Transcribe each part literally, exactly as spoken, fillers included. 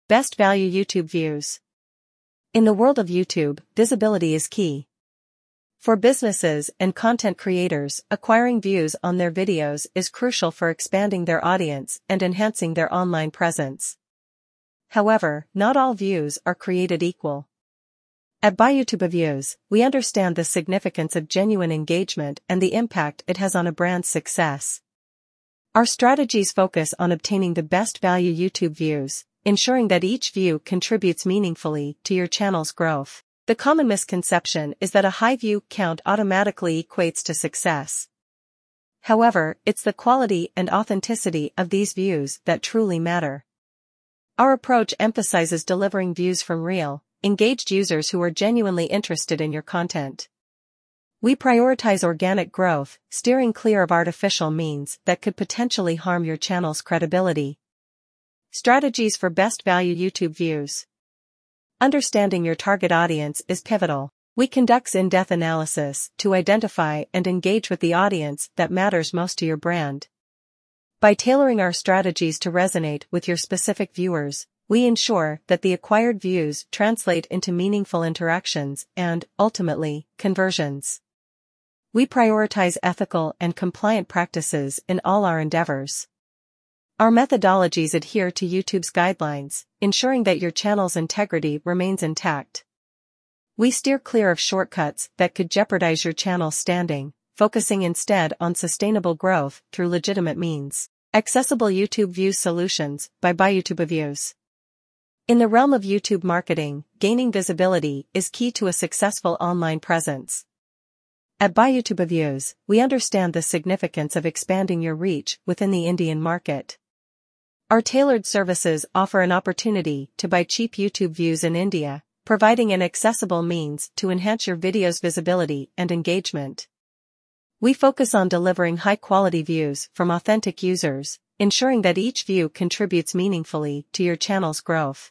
Best value YouTube views. In the world of YouTube, visibility is key. For businesses and content creators, acquiring views on their videos is crucial for expanding their audience and enhancing their online presence. However, not all views are created equal. At BuyYouTube Views, we understand the significance of genuine engagement and the impact it has on a brand's success. Our strategies focus on obtaining the best value YouTube views, ensuring that each view contributes meaningfully to your channel's growth. The common misconception is that a high view count automatically equates to success. However, it's the quality and authenticity of these views that truly matter. Our approach emphasizes delivering views from real, engaged users who are genuinely interested in your content. We prioritize organic growth, steering clear of artificial means that could potentially harm your channel's credibility. Strategies for best value YouTube views. Understanding your target audience is pivotal. We conduct in-depth analysis to identify and engage with the audience that matters most to your brand. By tailoring our strategies to resonate with your specific viewers, we ensure that the acquired views translate into meaningful interactions and, ultimately, conversions. We prioritize ethical and compliant practices in all our endeavors. Our methodologies adhere to YouTube's guidelines, ensuring that your channel's integrity remains intact. We steer clear of shortcuts that could jeopardize your channel's standing, focusing instead on sustainable growth through legitimate means. Accessible YouTube Views Solutions by BuyYouTube Views. In the realm of YouTube marketing, gaining visibility is key to a successful online presence. At BuyYouTube Views, we understand the significance of expanding your reach within the Indian market. Our tailored services offer an opportunity to buy cheap YouTube views in India, providing an accessible means to enhance your video's visibility and engagement. We focus on delivering high-quality views from authentic users, ensuring that each view contributes meaningfully to your channel's growth.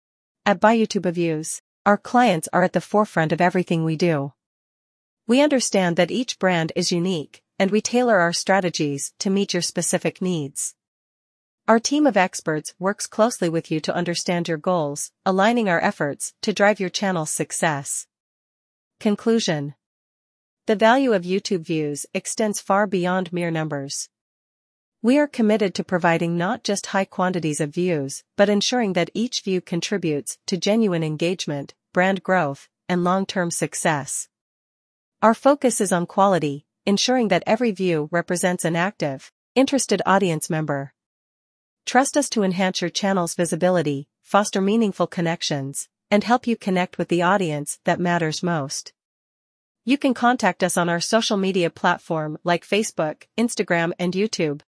At BuyYouTube Views, our clients are at the forefront of everything we do. We understand that each brand is unique, and we tailor our strategies to meet your specific needs. Our team of experts works closely with you to understand your goals, aligning our efforts to drive your channel's success. Conclusion. The value of YouTube views extends far beyond mere numbers. We are committed to providing not just high quantities of views, but ensuring that each view contributes to genuine engagement, brand growth, and long-term success. Our focus is on quality, ensuring that every view represents an active, interested audience member. Trust us to enhance your channel's visibility, foster meaningful connections, and help you connect with the audience that matters most. You can contact us on our social media platform like Facebook, Instagram, and YouTube.